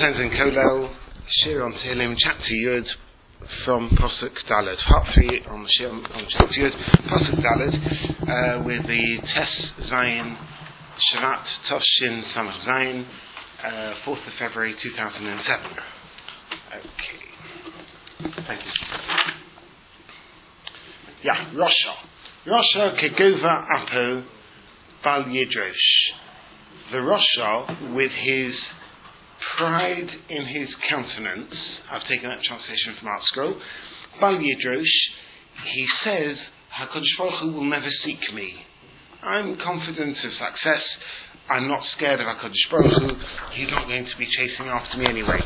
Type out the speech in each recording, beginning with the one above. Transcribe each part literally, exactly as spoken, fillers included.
friends in Kolel, Shir on Tehillim, chapter Yud from Pasuk Daled. Part three on the Shir on chapter Yud, Pasuk Daled, uh, with the Tes Zayin Shvat Toshin Samach Zayin, uh, fourth of February two thousand seven. Okay. Thank you. Yeah, Rasha. Rasha Kegova Apo Bal Yidrosh. The Rasha, with his pride in his countenance, I've taken that translation from Art Scroll, Bal Yidrosh, he says, HaKadosh Baruch Hu will never seek me. I'm confident of success. I'm not scared of HaKadosh Baruch Hu. He's not going to be chasing after me anyway.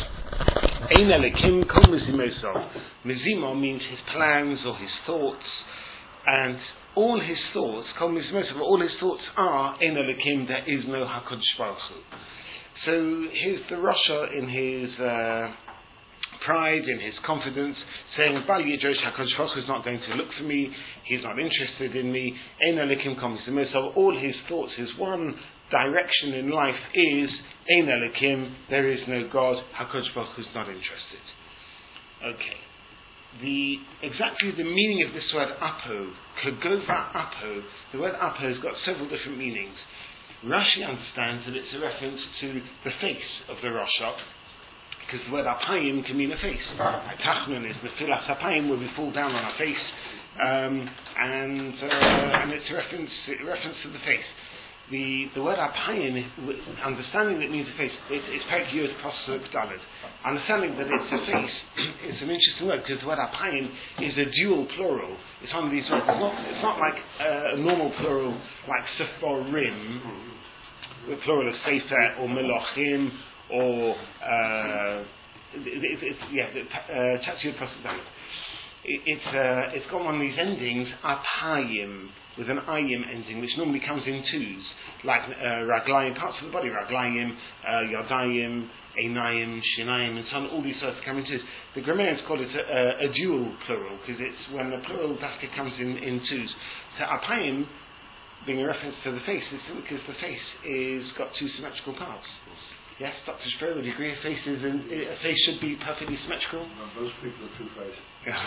Ein Elokim kol mizimosov. Mizimo means his plans or his thoughts, and all his thoughts, kol mizimosov, all his thoughts are Ein Elokim, there is no HaKadosh Baruch Hu. So here's the Rasha in his uh, pride, in his confidence, saying, Bal Yidrosh, HaKadosh Baruch Hu is not going to look for me, he's not interested in me, Ein Elokim kol mizimosov, all his thoughts, his one direction in life is Ein Elokim, there is no God, HaKadosh Baruch Hu is not interested. Okay. The exactly the meaning of this word apo, Kegova Apo, the word apo has got several different meanings. Rashi understands that it's a reference to the face of the Rasha, because the word apayim can mean a face. Tachnun is nefilas apayim, where we fall down on our face, um, and uh, and it's a reference a reference to the face. The the word apayim, understanding that it means a face, it, it's Perek Yud Pasuk Daled. Understanding that it's a face is an interesting word, because the word apayim is a dual plural. It's one of these words. It's not, it's not like uh, a normal plural like seforim, the plural of sefer or melochim or uh, it, it, it's yeah, chapter Yud Pasuk Daled. It's uh, it's got one of these endings apayim with an ayim ending, which normally comes in twos, like uh, raglayim, parts of the body, raglayim, uh, yadayim, einayim, shinayim, and so on. All these words come in twos. The grammarians call it a, a, a dual plural, because it's when the plural dafka comes in, in twos. So apayim, being a reference to the face, is because the face is got two symmetrical parts. Yes, Doctor Sproul, would you agree a face is in, a face should be perfectly symmetrical? No, those people are two-faced.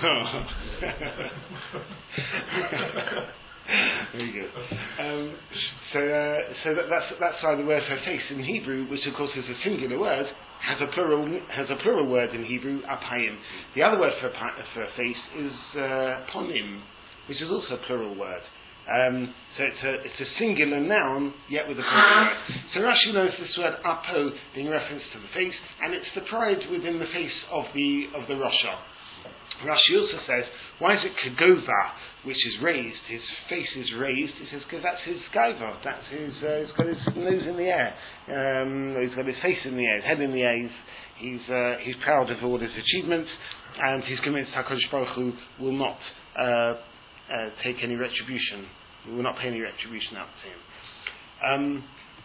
Very good. Um, so, uh, so that, that's that's why the word for face in Hebrew, which of course is a singular word, has a plural has a plural word in Hebrew, apayim. The other word for for face is uh, ponim, which is also a plural word. Um, so it's a it's a singular noun, yet with a plural word. So Rashi knows this word apo being a reference to the face, and it's the pride within the face of the of the Rasha. Rashi also says, why is it Kegova, which is raised? His face is raised. He says, because that's his gaiva. That's his. Uh, he's got his nose in the air. Um, he's got his face in the air, his head in the air. He's he's, uh, he's proud of all his achievements, and he's convinced HaKadosh Baruch Hu will not uh, uh, take any retribution. He will not pay any retribution out to him. Um,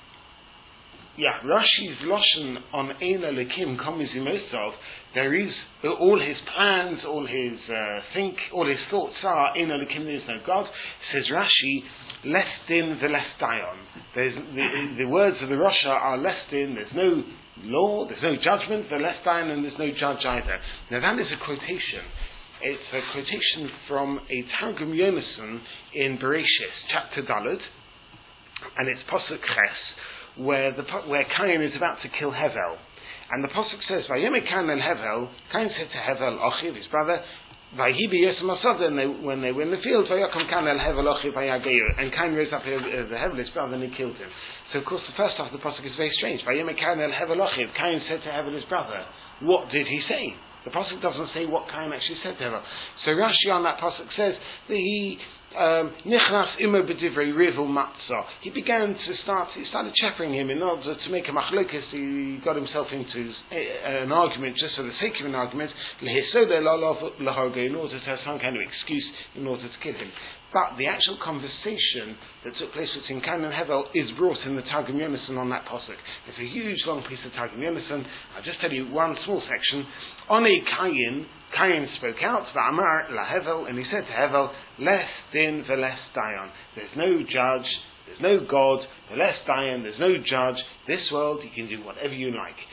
Yeah, Rashi's lashon on Ein Elokim kol mizimosov, there is all his plans, all his uh, think, all his thoughts are Ein Elokim, there is no God. Says Rashi, less din the less dion. There's the, the words of the Rasha are less din. There's no law, there's no judgment. The less dion, and there's no judge either. Now that is a quotation. It's a quotation from a Targum Yonason in Bereshis, chapter Daled, and it's Pasuk Ches, where the where Cain is about to kill Hevel, and the pasuk says, "Vayeme Cain el Hevel." Cain said to Hevel, Achiv, his brother, "Vayibi Yosem Asada." And they, when they were in the field, Vayakom Cain el Hevel Achiv Vayageir, and Cain rose up as the Hevel, his brother, and he killed him. So of course, the first half of the pasuk is very strange. Vayeme Cain el Hevel Achiv. Cain said to Hevel, his brother, what did he say? The pasuk doesn't say what Cain actually said to Hevel. So Rashi on that pasuk says that he. Nichnas imo b'divrei riv u'matzah. He began to start. He started chaffering him in order to make a machlokes. He got himself into a, an argument just for the sake of an argument. Lehisodeh lahargo, in order to have some kind of excuse in order to kill him. But the actual conversation that took place between Cain and Hevel is brought in the Targum Yonason on that pasuk. It's a huge long piece of Targum Yonason. I'll just tell you one small section. Onei Cain, Cain spoke out, Va'amar la Hevel, and he said to Hevel, less din ve'less dion. There's no judge, there's no God, ve'less dion, there's no judge. This world, you can do whatever you like.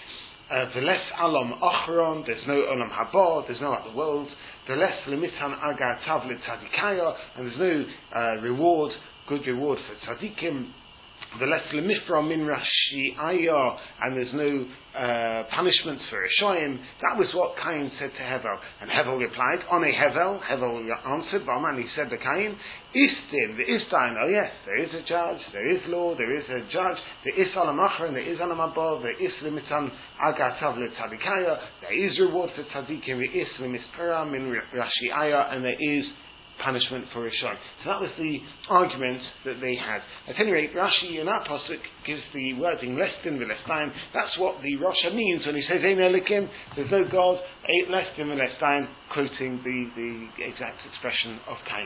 V'les alam achron, there's no olam haba, there's no other world. V'les limitan agar tavlet tzadikaya, and there's no uh, reward, good reward for tzadikim. V'les lemifra min rashi ayah, and there's no uh, punishment for Rishoyim. That was what Cain said to Hevel. And Hevel replied, on a Hevel, Hevel answered, Balman, he said to Cain, Istin, the Istain, oh yes, there is a judge, there is law, there is a judge, there is Alam Achron, there is Alam Abba, there is Limitan Agar Tavlet Tzadikaya, there is reward for Tzadikim, there is Lemispera min Rashi Ayah, and there is punishment for Rishon. So that was the argument that they had. At any rate, Rashi in our pasuk gives the wording less than the less time. That's what the Rasha means when he says Ein Elokim, there's no God, eight less than the less time, quoting the, the exact expression of Cain.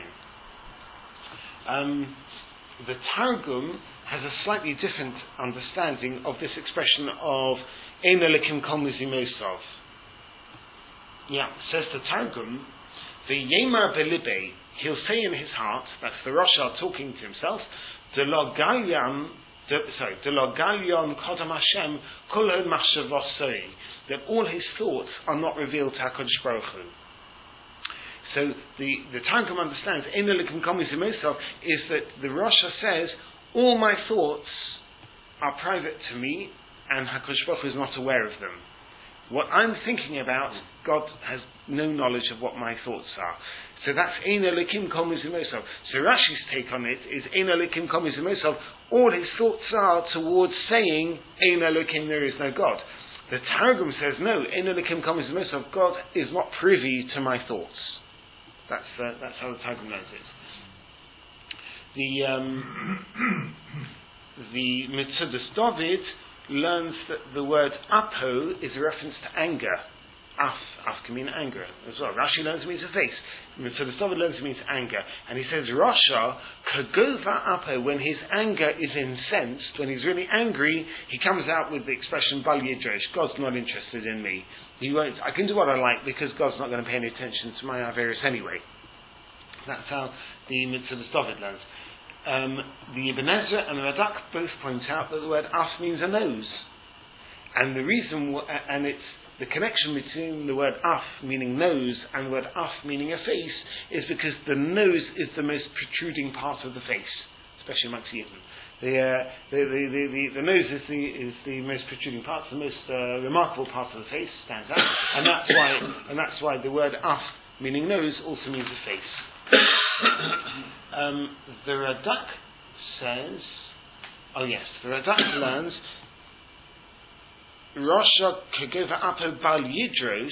Um, the Targum has a slightly different understanding of this expression of Ein Elokim kol mizimosov. Yeah, says the Targum, the Yemar Belibe, he'll say in his heart, that's the Rasha talking to himself, De lo galyan, sorry, De lo galyan kodam Hashem kol machshavosoi, that all his thoughts are not revealed to HaKadosh Baruch Hu. So the the Targum understands Ein Elokim kol mizimosov is that the Rasha says all my thoughts are private to me, and HaKadosh Baruch Hu is not aware of them. What I'm thinking about, God has no knowledge of what my thoughts are. So that's Ein Elokim kol mizimosov. So Rashi's take on it is Ein Elokim kol mizimosov. All his thoughts are towards saying Ein Elokim, there is no God. The Targum says no. Ein Elokim kol mizimosov. God is not privy to my thoughts. That's uh, that's how the Targum learns it. The um, the Mitzudas David learns that the word apo is a reference to anger. Af, af can mean anger as well. Rashi learns it means a face. So the David learns it means anger. And he says, Rasha, kagova apo, when his anger is incensed, when he's really angry, he comes out with the expression, Bal Yidrosh, God's not interested in me. He won't, I can do what I like because God's not going to pay any attention to my Averis anyway. That's how the Mitzvah David learns. Um, the Ibn Ezra and the Radak both point out that the word af means a nose, and the reason, w- and it's the connection between the word af meaning nose and the word af meaning a face is because the nose is the most protruding part of the face, especially amongst Yidden. The, uh, the, the, the, the, the nose is the is the most protruding part, the most uh, remarkable part of the face stands out, and that's why and that's why the word af meaning nose also means a face. Um, the Radak says, oh yes, the Radak learns, Rasha Kagova Apo Bal Yidrosh,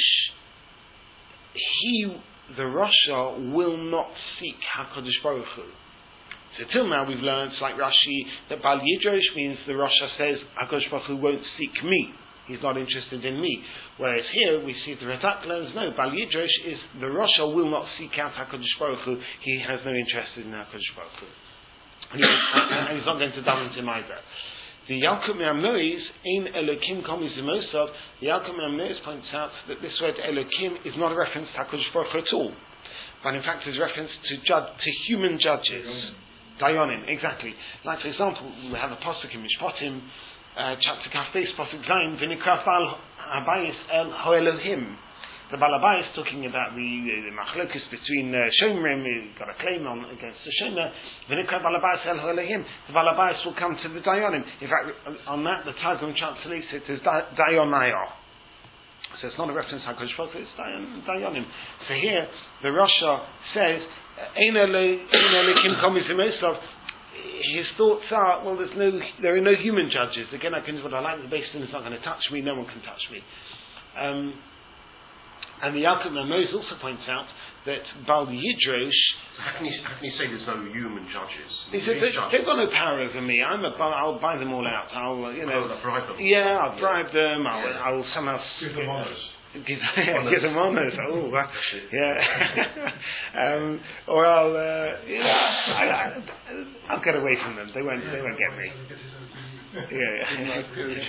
he, the Rasha, will not seek HaKadosh Baruch Hu. So till now we've learned, like Rashi, that Bal Yidrosh means the Rasha says, HaKadosh Baruch Hu won't seek me. He's not interested in me. Whereas here we see the Radak learns, no, Bal Yidrosh is the Rasha will not seek out HaKadosh Baruch Hu. He has no interest in HaKadosh Baruch Hu. And, and he's not going to damage him either. The Yalkut Me'amnois, Ein Elokim kol mizimosov, the Yalkut Me'amnois points out that this word Elokim is not a reference to HaKadosh Baruch Hu at all, but in fact is a reference to, jud- to human judges. Dayanim, exactly. Like for example, we have a pasuk in Mishpatim, Uh, chapter Kafes, Pasuk Zayin, V'nikra Bal Habayis El Hoelohim. The Bal Habayis talking about the, the, the machlokus between uh, Shomrim, he got a claim on against the Shomer. V'nikra Bal Habayis El Hoelohim. The Bal Habayis will come to the Dayanim. In fact, on that, the Targum translates it as Dayonayah. So it's not a reference to HaKadosh Baruch Hu, it's Dayanim. So here, the Rasha says, Ein Elokim kol mizimosov. His thoughts are, well, there's no, there are no human judges. Again, I can do what I like. The Beis Din is not going to touch me. No one can touch me. Um, and the Yalkut Me'amnois also points out that Bal Yidrosh. How can you how can you say there's no human judges? He said they, they've got no power over me. I'm a, I'll buy them all out. I'll, you know, oh, bribe them. Yeah, I'll bribe yeah. them. I'll, yeah. I'll somehow give them honours. Give, give them honours. Oh, that, yeah. um, or I'll, uh, yeah, I, I, I'll get away from them. They won't. They won't get me. Yeah. yeah.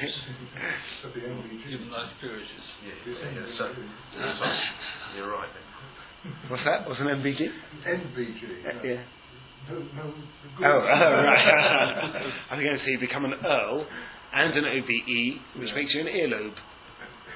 Give them nice peerages. Yeah, yeah, yeah. So, so, you're right. Then. What's that? What's an M B G? N B G. Uh, yeah. No, no. Oh, oh, right. I was going to say you become an Earl and an O B E, which makes you an earlobe.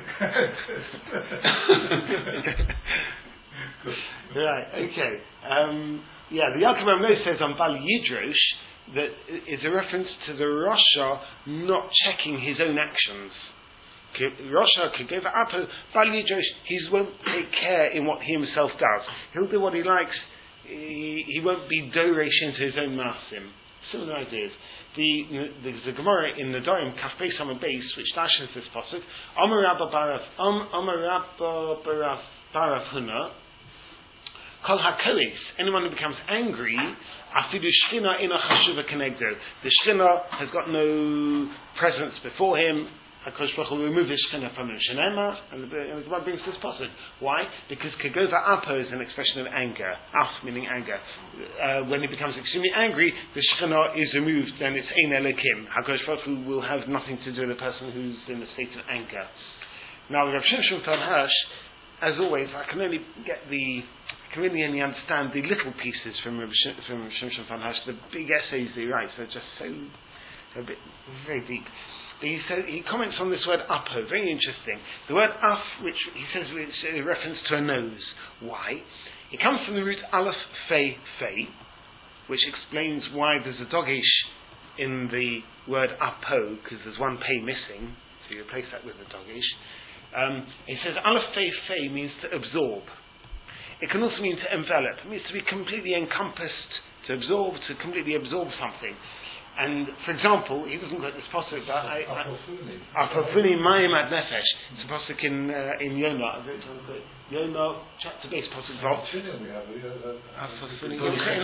Right, okay. Um, yeah, the Yaakov Amno says on Bal Yidrosh that is a reference to the Rasha not checking his own actions. Rasha could give up Bal Yidrosh, he won't take care in what he himself does. He'll do what he likes, he, he won't be doresh into his own masim. Similar ideas. The, the, the Gemara in the Dorim, Kaf Beis Amar Beis, which dashes this pasuk, Amar Rabba Baraf, Amar Rabba Baraf Baraf Huna, Kol HaKois, anyone who becomes angry, Afidu Shchina Ina Chashuva Kenegdo. The Shchina has got no presence before him. HaKadosh Baruch Hu will remove the Shchina from him. Shenema, and the Gemara brings this pasuk. Why? Because Kegova Apo is an expression of anger. Af meaning anger. Uh, when he becomes extremely angry, the Shchina is removed, then it's Ein Elokim. HaKadosh Baruch Hu will have nothing to do with the person who's in a state of anger. Now, Rav Shimshon Fan Hirsch, as always, I can only get the I can really only understand the little pieces from Rav Sh- from Shimshon Fan Hirsch. The big essays he writes are just so, so a bit very deep. But he, so, he comments on this word apo, very interesting. The word af, which he says is a reference to a nose. Why? It comes from the root aleph fe fe, which explains why there's a dogish in the word apo, because there's one pei missing, so you replace that with a dogish. Um, it says aleph fe fe means to absorb. It can also mean to envelop. It means to be completely encompassed, to absorb, to completely absorb something. And, for example, he doesn't quote this pasuk, but I... Apofuni mayim ad nefesh. It's a pasuk in, uh, in Yonah. Yonah, chapter base, pasuk Vav. Apofuni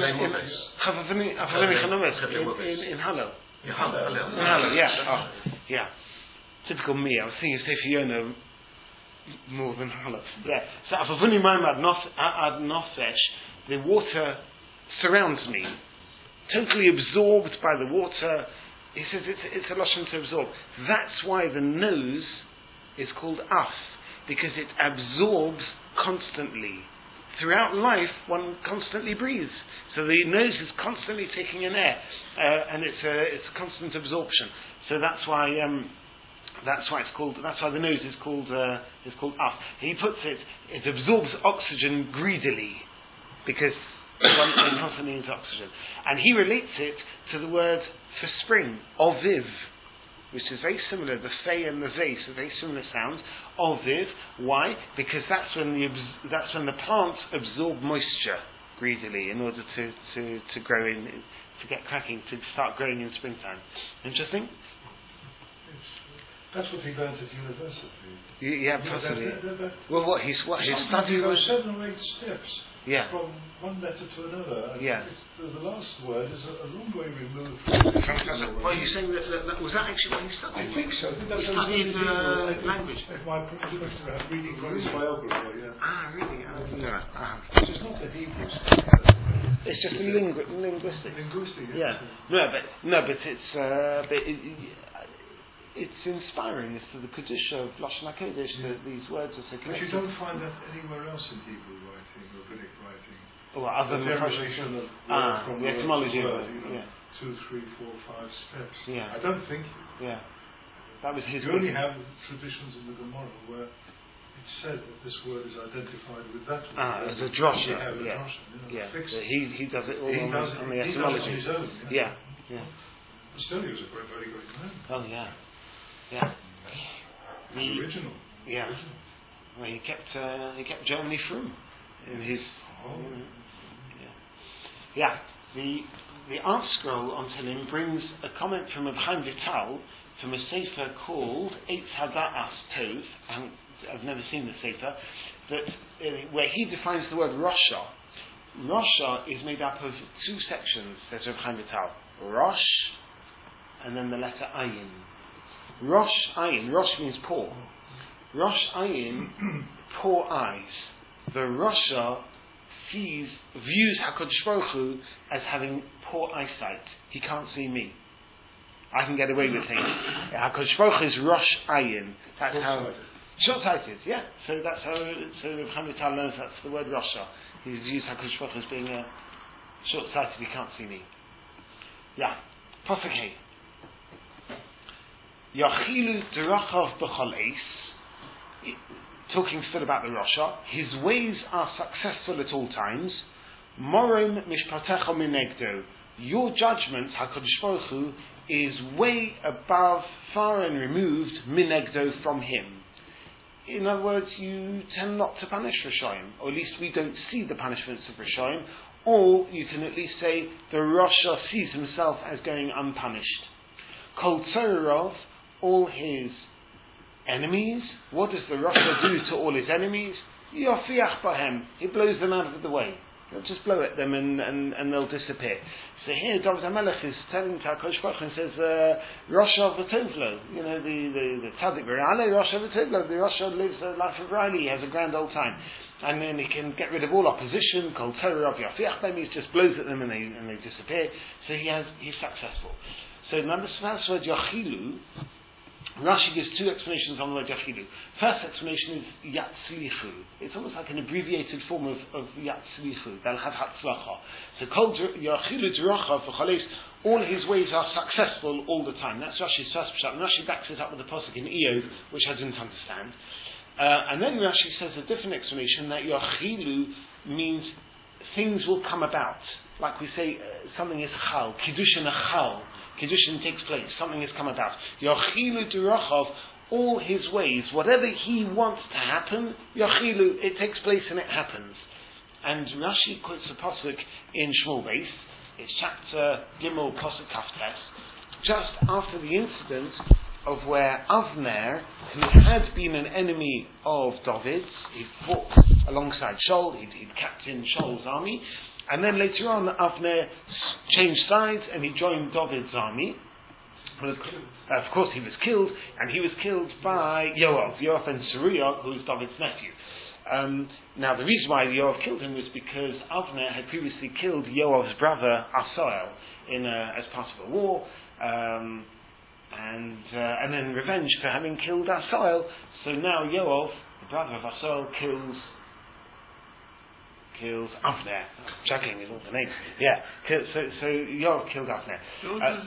chanomes in Hallel. In Hallel, yeah. Oh, yeah. Typical me. I was thinking Sefer Yonah more than Hallel. Yeah. So, Apofuni mayim ad nefesh, the water surrounds me. Totally absorbed by the water. He says it's, it's a lashon to absorb. That's why the nose is called af, because it absorbs constantly. Throughout life, one constantly breathes. So the nose is constantly taking in air, uh, and it's a it's a constant absorption. So that's why um, that's why it's called. That's why the nose is called uh, is called af. He puts it. It absorbs oxygen greedily, because one constantly needs oxygen. And he relates it to the word for spring, oviv, which is very similar. The fe and the ve, so very similar sounds. Oviv. Why? Because that's when the that's when the plants absorb moisture greedily in order to, to, to grow in, to get cracking, to start growing in springtime. Interesting? That's what he learned at university. Yeah, possibly. That, that, that, well, what he's what his study was. Seven or eight steps. Yeah. From one letter to another. Yeah. The, the last word is a, a long way removed from the original. Well, you're saying that, that, that was that actually what he studied? I think so. I think that's he studied uh, language. My professor had reading from his biography. Yeah. Ah, really? I didn't know that. Ah. Which is not the Hebrew stuff. It's just a lingu- linguistic. Linguistic. Yeah. No, but no, but it's uh, but it, it, it's inspiring as to the kedusha of Lashon HaKodesh that these words are so connected. But you don't find that anywhere else in Hebrew writing, rabbinic writing. Well, other than the derivation of ah, from the etymology word, of you know, yeah. two, three, four, five steps. Yeah. I don't think. Yeah. That was his. You only have traditions in the Gemara where it's said that this word is identified with that word. Ah, as a drosha. Yeah. Yeah. Drosha, you know, Yeah. fixed. So he he does it all He on, does the, it- on the he does it etymology. on his own, Yeah. Yeah. But still, he was a very, very great man. Oh yeah. Yeah. The He- original. Yeah. Original. Well, he kept uh, he kept Germany from in his. Oh. Yeah. Yeah. The the Art Scroll on Tehillim brings a comment from Reb Chaim Vital from a sefer called Eitz Hada'as Tov. and I've never seen the sefer, that uh, where he defines the word Rasha. Rasha is made up of two sections, says Reb Chaim Vital. Rosh, and then the letter Ayin. Rosh Ayin. Rosh means poor. Rosh Ayin, poor eyes. The Rasha sees, views HaKadosh Baruch Hu as having poor eyesight. He can't see me. I can get away with things. HaKadosh Baruch Hu is Rosh Ayin. That's how... Short-sighted, yeah. So that's how... So Reb Chaim Vital learns that's the word Rasha. He views HaKadosh Baruch Hu as being uh, short-sighted. He can't see me. Yeah. Pasuk Hey. Yachilu Derachav B'chol Eis. talking still about the Rasha, his ways are successful at all times. Morim mishpatecha minegdo. Your judgment, HaKadosh Baruch Hu, is way above, far and removed, minegdo, from him. In other words, you tend not to punish Rishoyim, or at least we don't see the punishments of Rishoyim, or you can at least say the Rasha sees himself as going unpunished. Kol Tzorov, all his enemies, what does the Rasha do to all his enemies? Yofiach bahem, he blows them out of the way. He'll just blow at them and, and, and they'll disappear. So here David HaMelech is telling HaKadosh Baruch Hu and says, Rasha v'tovlo, you know, the, the, the Tzaddik V'Ra'ale, Rasha v'tovlo, the Rasha lives a life of Riley, he has a grand old time. And then he can get rid of all opposition, Kol Torah of Yafiach Bem, he just blows at them and they, and they disappear. So he has, he's successful. So remember the first word Yachilu, Rashi gives two explanations on the word Yachilu. First explanation is Yatzlichu. It's almost like an abbreviated form of, of Yatzlichu. They'll have Hatzlacha. So called Yachilu Duracha for Chales, all his ways are successful all the time. That's Rashi's first pshat. And Rashi backs it up with the pasuk in Eov, which I didn't understand. Uh, and then Rashi says a different explanation that Yachilu means things will come about. Like we say, uh, something is Chal, Kiddushin a Chal. Kiddushin takes place, something has come about. Yachilu Durachav, all his ways, whatever he wants to happen, Yachilu, it takes place and it happens. And Rashi quotes a pasuk in Shmuel Beis, it's chapter Gimel pasuk Kaftes, just after the incident of where Avner, who had been an enemy of David's, he fought alongside Shaul, he'd, he'd captained Shaul's army, and then later on Avner changed sides and he joined David's army. Well, of course he was killed, and he was killed by Yoav, Yoav ben Tzruya, who was David's nephew. Um, now the reason why Yoav killed him was because Avner had previously killed Yoav's brother Asael in a, as part of a war, um, and uh, and then revenge for having killed Asael. So now Yoav, the brother of Asael, kills kills Avner. Juggling is all the names. Yeah. So so Yoav killed Avner. Uh,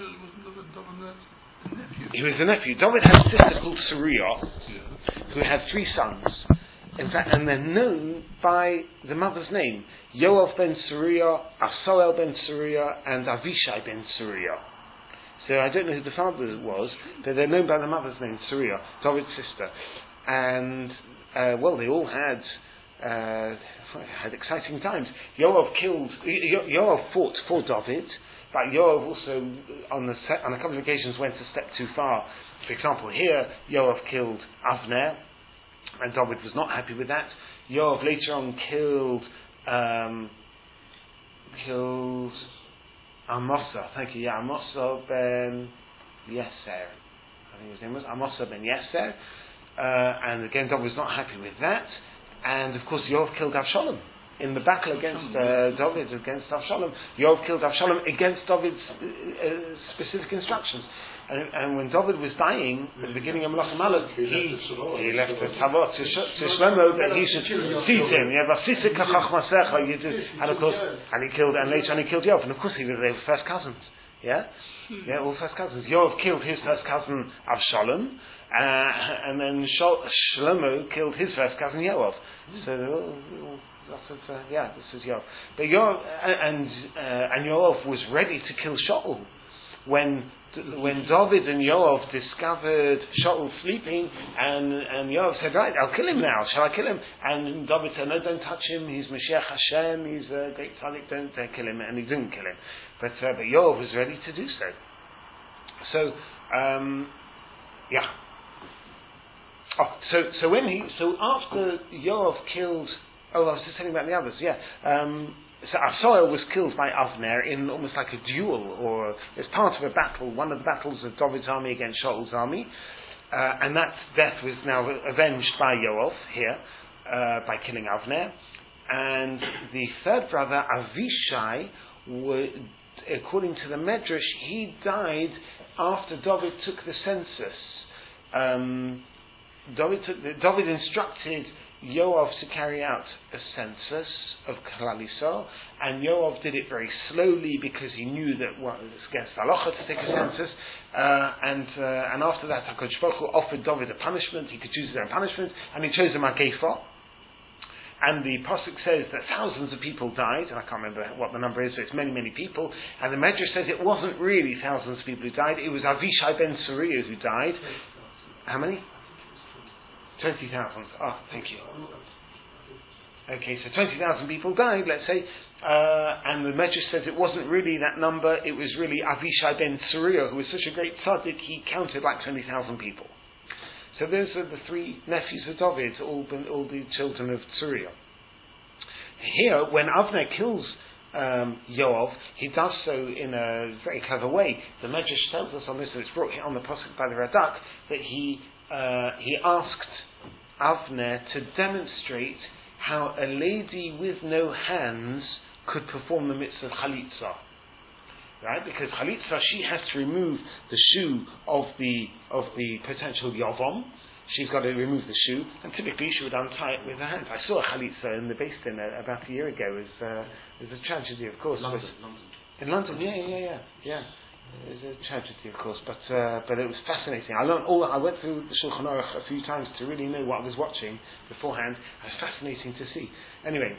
he was the nephew. David had a sister called Tzruya, who had three sons. In fact, and they're known by the mother's name: Yoav ben Tzruya, Asael ben Tzruya, and Avishai ben Tzruya. So I don't know who the father was, but they're known by the mother's name, Tzruya, David's sister. And uh, well, they all had. Uh, had exciting times. Yoav killed, Yo- Yoav fought for David, but Yoav also, on, the se- on a couple of occasions, went a step too far. For example, here, Yoav killed Avner, and David was not happy with that. Yoav later on killed, um, killed Amasa, thank you, yeah, Amasa ben Yeser, I think his name was, Amasa ben Yeser, uh, and again, David was not happy with that. And of course, Yoav killed Avshalom in the battle against uh, David, against Avshalom. Yoav killed Avshalom against David's uh, uh, specific instructions. And, and when David was dying, at the beginning of Melachim Aleph, he, he left the Tavot to, to Shlomo that he should seize him. And of course, and he killed, and later on he killed Yoav. And of course, he was, they were first cousins. Yeah? Yeah, all first cousins. Yoav killed his first cousin Avshalom, uh, and then Shol- Shlomo killed his first cousin Yoav. So all, all, lots of uh, yeah, this is Yoav. But Yoav and uh, and Yoav was ready to kill Shaul when when David and Yoav discovered Shaul sleeping, and and Yoav said, "Right, I'll kill him now. Shall I kill him?" And David said, "No, don't touch him. He's Mashiach Hashem. He's a great tzaddik. Don't, don't kill him." And he didn't kill him. But uh, but Yoav was ready to do so. So um, yeah. Oh, so so when he so after Yoav killed, oh I was just telling about the others, yeah. Um, so Asael was killed by Avner in almost like a duel, or as part of a battle, one of the battles of David's army against Shaul's army, uh, and that death was now avenged by Yoav here uh, by killing Avner. And the third brother Avishai, were, according to the Medrash, he died after David took the census. Um, David, took the, David instructed Yoav to carry out a census of Klal Yisrael, and Yoav did it very slowly because he knew that well, it was against halacha to take a census, uh, and uh, and after that HaKadosh Baruch Hu offered David a punishment. He could choose his own punishment, and he chose a Magefa. And the Pasuk says that thousands of people died, and I can't remember what the number is, so it's many, many people. And the Medrash says it wasn't really thousands of people who died, it was Avishai ben Tzuriah who died. How many? twenty thousand. Oh, thank you. Okay, so twenty thousand people died, let's say, uh, and the Medrash says it wasn't really that number, it was really Avishai ben Tzuriah, who was such a great tzaddik, he counted like twenty thousand people. So those are the three nephews of David, all the, all the children of Tzuriah. Here, when Avner kills um, Yoav, he does so in a very clever way. The Medrash tells us on this, and it's brought here on the Pasuk by the Radak, that he uh, he asked Avner to demonstrate how a lady with no hands could perform the mitzvah of chalitza. Right? Because chalitza, she has to remove the shoe of the of the potential yavam. She's got to remove the shoe, and typically she would untie it with her hands. I saw a chalitza in the Beis Din uh, about a year ago. It was, uh, it was a tragedy, of course. London, but, London. In London, yeah, yeah, yeah, yeah. It was a tragedy, of course, but uh, but it was fascinating. I learned all. I went through the Shulchan Aruch a few times to really know what I was watching beforehand. It was fascinating to see. Anyway,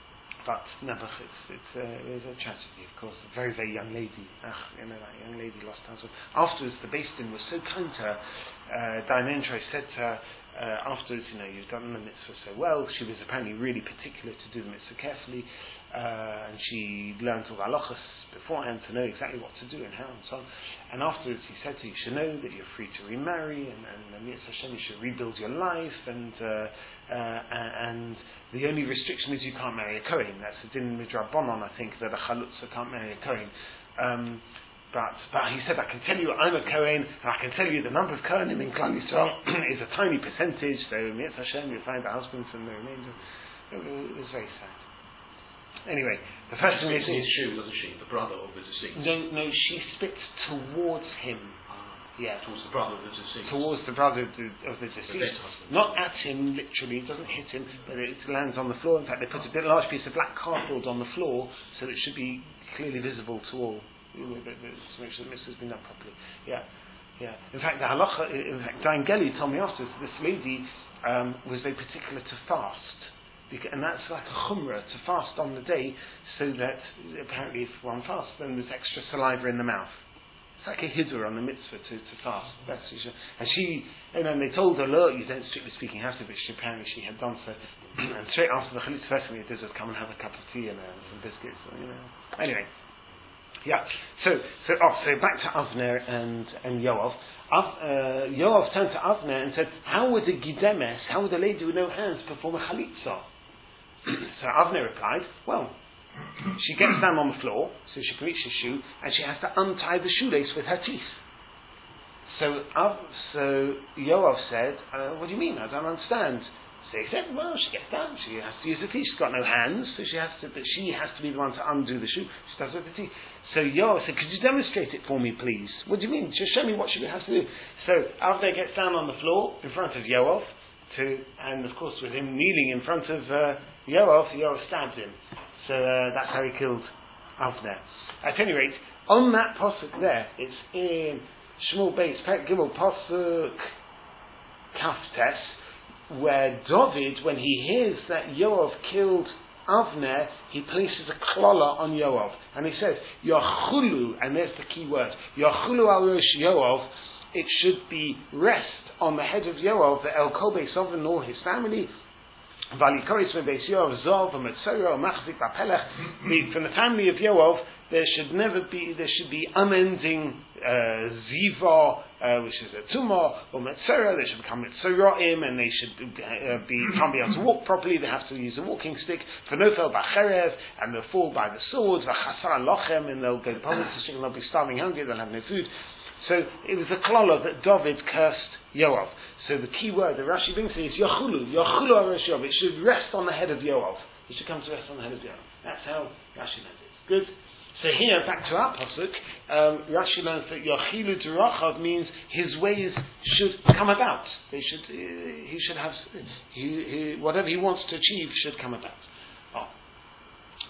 but Nebuch, it's, it's uh, it was a tragedy, of course. A very, very young lady. Ach, you know, that young lady lost her husband. Afterwards, the Beis Din was so kind to her. Uh, Diane Entro said to her, uh, afterwards, you know, you've done the mitzvah so well. She was apparently really particular to do the mitzvah carefully, uh, and she learned all the halachas beforehand to know exactly what to do and how and so on. And afterwards, he said to her, you should know that you're free to remarry, and, and, and mitzvah Hashem, you should rebuild your life, and uh, uh, and the only restriction is you can't marry a Kohen. That's a din midrabanan, I think, that a chalutza can't marry a Kohen. Um, But, but he said, I can tell you I'm a Kohen, and I can tell you the number of Kohenim in Klal Yisrael is a tiny percentage, so Mitzvah Hashem, you'll find the husbands and the remainder. It was, it was very sad. Anyway, the first thing is... His shoe, wasn't she? The brother of the deceased? No, no, she spits towards him. Ah, yeah. Towards the brother of the deceased? Towards the brother of the, of the deceased. The Not at him, literally, it doesn't hit him, but it lands on the floor. In fact, they put a bit large piece of black cardboard on the floor, so that it should be clearly visible to all. To make sure the mitzvah has been done properly. Yeah, yeah. In fact, the halacha, in fact, Diane Gelly told me afterwards, this lady um, was very particular to fast. Because, and that's like a chumrah, to fast on the day, so that apparently if one fasts, then there's extra saliva in the mouth. It's like a hiddur on the mitzvah to, to fast. That's and she, you know, and they told her, look, you don't strictly speaking have to, but she, apparently she had done so. And straight after the chalitza, first thing it did was come and have a cup of tea and uh, some biscuits, you know. Anyway. Yeah, so so oh, so back to Avner and and Yoav. Av, uh, Yoav turned to Avner and said, "How would a gidemes, how would a lady with no hands perform a chalitza?" So Avner replied, "Well, she gets down on the floor, so she can reach the shoe, and she has to untie the shoelace with her teeth." So Av, so Yoav said, uh, "What do you mean? I don't understand." So he said, "Well, she gets down. She has to use the teeth. She's got no hands, so she has to. But she has to be the one to undo the shoe. She does it with the teeth." So Yoav said, "Could you demonstrate it for me, please?" "What do you mean? Just show me what she has to do." So Avner gets down on the floor in front of Yoav, to, and of course with him kneeling in front of uh, Yoav, Yoav stabs him. So uh, that's how he killed Avner. At any rate, on that pasuk there, it's in Shmuel Beis Perek Gimel pasuk Kaftes, where David, when he hears that Yoav killed Avner, he places a klola on Yoav, and he says, Yachulu, and there's the key word, Yachulu al Rosh Yoav, it should be rest on the head of Yoav, the El Kol Beis Oven, all his family, Valikoris from Beis Yoav, Zov, Metzora, Machzik, Bapelech, from the family of Yoav, there should never be, there should be unending uh, ziva, uh, which is a tumor, or metzora, they should become metzoraim, and they should uh, be, can't be able to walk properly, they have to use a walking stick, for nofel b'cherev, and they'll fall by the sword, v'chasar lochem, and they'll go to poverty stricken, they'll be starving hungry, they'll have no food. So it was a klola that David cursed Yoav. So the key word that Rashi brings is Yachulu, Yachulu Arosh Yoav, it should rest on the head of Yoav. It should come to rest on the head of Yoav. That's how Rashi learns it. Good? So here, back to our pasuk, um, Rashi learns that Yachilu Durachav means his ways should come about. They should, uh, he should have, he, he, whatever he wants to achieve should come about. Oh.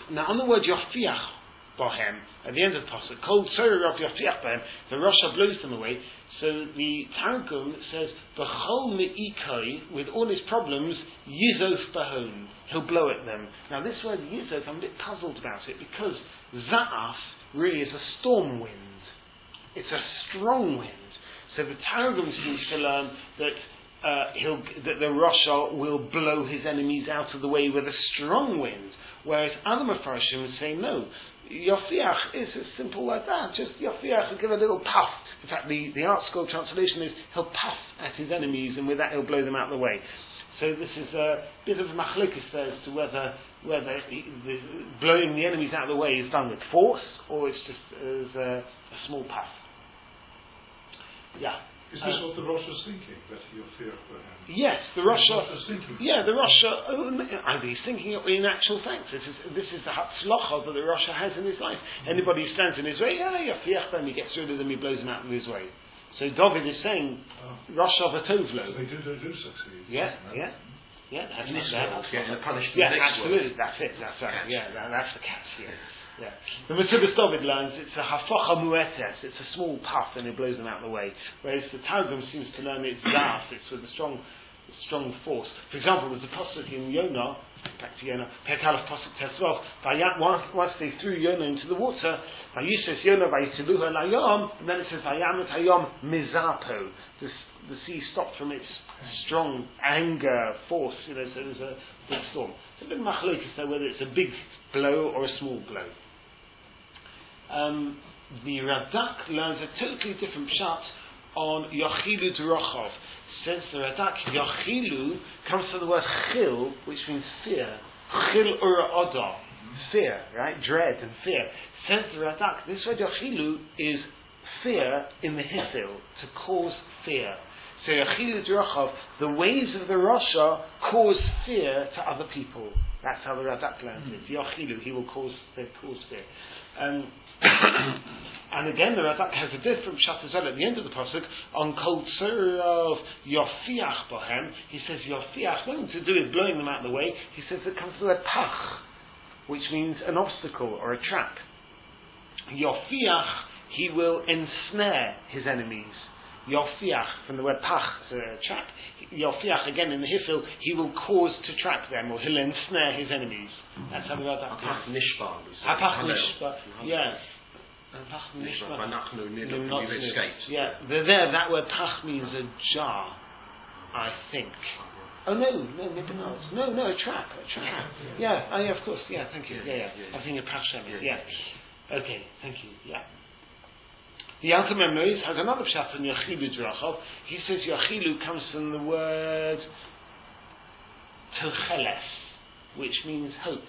now on the word Yofiach Bohem, at the end of the pasuk, Kol Tzorah Rav Yofiach Bohem, the Rasha blows them away. So the Targum says, B'chol Me'ikoi, with all his problems, Yizof Bahon, he'll blow at them. Now this word Yizof, I'm a bit puzzled about it, because Za'af really is a storm wind. It's a strong wind. So the Targum seems to learn that uh, he'll, that the Rasha will blow his enemies out of the way with a strong wind, whereas other Mefarshim say no. Yofiach is as simple like that. Just Yofiach will give a little puff. In fact, the, the art school translation is he'll puff at his enemies, and with that he'll blow them out of the way. So this is a bit of machlokes as to whether whether he, the, blowing the enemies out of the way is done with force or it's just as a, a small puff. Yeah. Is this uh, what the Rosh was thinking? That Yofiach Bohem? Yes, the Rosh. Yeah, the Rosh. Oh, either he's thinking it in actual fact. This is this is the hatzlacha that the Rosh has in his life. Mm-hmm. Anybody who stands in his way, yeah, Yofiach Bohem, he gets rid of them, he blows them out of his way. So David is saying, oh. Rosh Avatovlo. So they do, they do succeed. Yeah, yeah, yeah. That's in this world, getting punished. Yeah, in the next absolutely. world. That's it. That's right. Yeah, that, that's the catch. Yeah. Yeah. The Metzudas David learns it's a hafacha muetes, it's a small puff and it blows them out of the way. Whereas the Targum seems to learn it's zaf, it's with a strong strong force. For example, there's a pasuk in Yonah, back to Yonah, Perkalaf pasuk Tesvav, once they threw Yonah into the water, Vayishes Yonah Vayitziluha Layom, and then it says Vayamet Hayom Mizapo. The, the sea stopped from its strong anger, force, you know, so there's a big storm. It's a bit machlokes there whether it's a big blow or a small blow. Um, the Radak learns a totally different pshat on Yochilu D'Rochov. Says the Radak, Yochilu comes from the word chil, which means fear. Chil ura odah, fear, right? Dread and fear. Says the Radak, this word Yochilu is fear in the hifil, to cause fear. So Yochilu D'Rochov, the ways of the Rasha cause fear to other people. That's how the Radak learns it. Yochilu, he will cause, they cause fear. Um, and again, the Radak has a different pshat as well at the end of the pasuk on Kol Tzorah Yofiach Bohem. He says Yofiach, nothing to do with blowing them out of the way. He says it comes from the word pach, which means an obstacle or a trap. Yofiach, he will ensnare his enemies. Yofiach, from the word pach, it's a trap. Yofiach, again in the hifil, he will cause to trap them, or he'll ensnare his enemies. That's how the word Hapach Nishba. Hapach Nishba, yeah. Hapach Nishba. You've escaped. Yeah, the, there, that word pach means a jar, I think. Oh no, no, maybe not. No, no, a trap, a trap. Yeah, oh yeah, of course, yeah, thank you. Yeah, yeah. I think a pach shemet, yeah. Okay, thank you, yeah. The Alter Memnois has another pshat on Yochilu D'Rochov. He says Yochilu comes from the word Tocheles, which means hope.